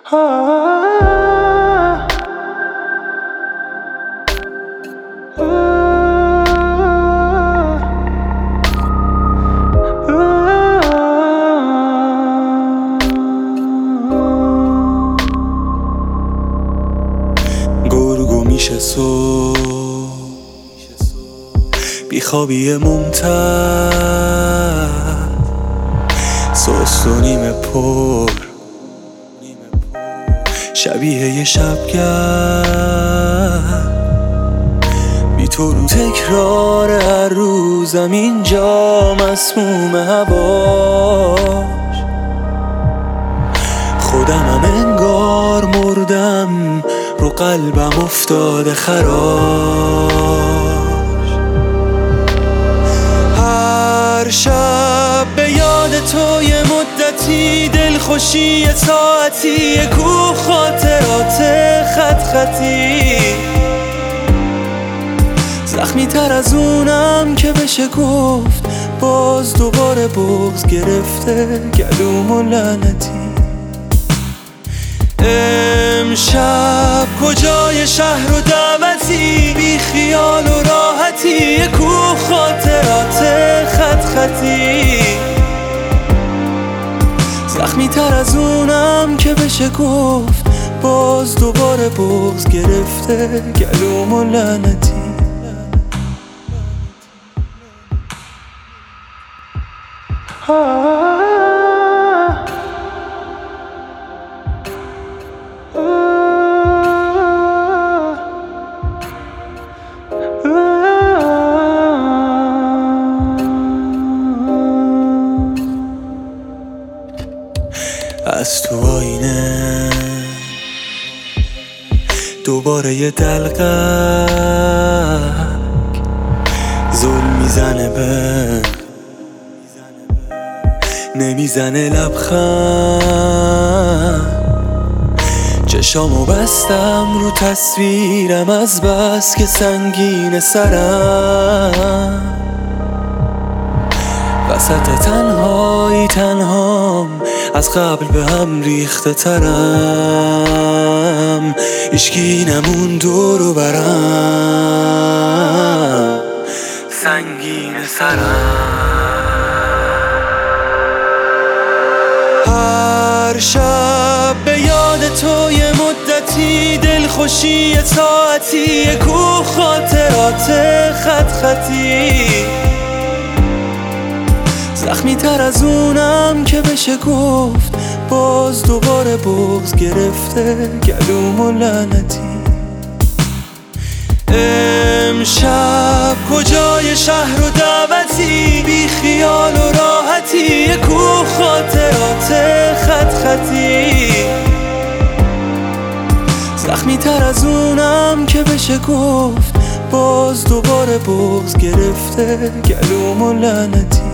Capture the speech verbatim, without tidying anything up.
گرگو میشه صبح بیخوابی ممتد سست و نیمه پر شبیه یه شبگرد بی تو رو تکرار هر روزم اینجا مسموم هواش خودمم انگار مردم رو قلبم افتاده خراش هر شب به یاد تو یه مدتی دلخوشی یه ساعتی یه کوه خاطرات خط خطی زخمی تر از اونم که بشه گفت باز دوباره بغض گرفته گلوم و لعنتی امشب کجای شهر و دعوتی بی خیال و راحتی یه کوه خاطرات خط خطی زخمی تر از اونم که بشه گفت باز دوباره بغض گرفته گلوم و لعنتی از تو آینه دوباره یه دلقک ظلم میزنه به نمیزنه لبخند چشامو بستم رو تصویرم از بس که سنگین سرم وسط تنهایی تنهام از قبل به هم ریخته ترم هیچکی نمون دور و برم سنگین سرم هر شب به یاد تو یه مدتی دلخوشی یه ساعتی یه کوه خاطرات خط خطی زخمی تر از اونم که بشه گفت باز دوباره بغض گرفته گلوم و لعنتی امشب کجای شهر و دعوتی بی خیال و راحتی یه کوه خاطرات خط خطی زخمی تر از اونم که بشه گفت باز دوباره بغض گرفته گلوم و لعنتی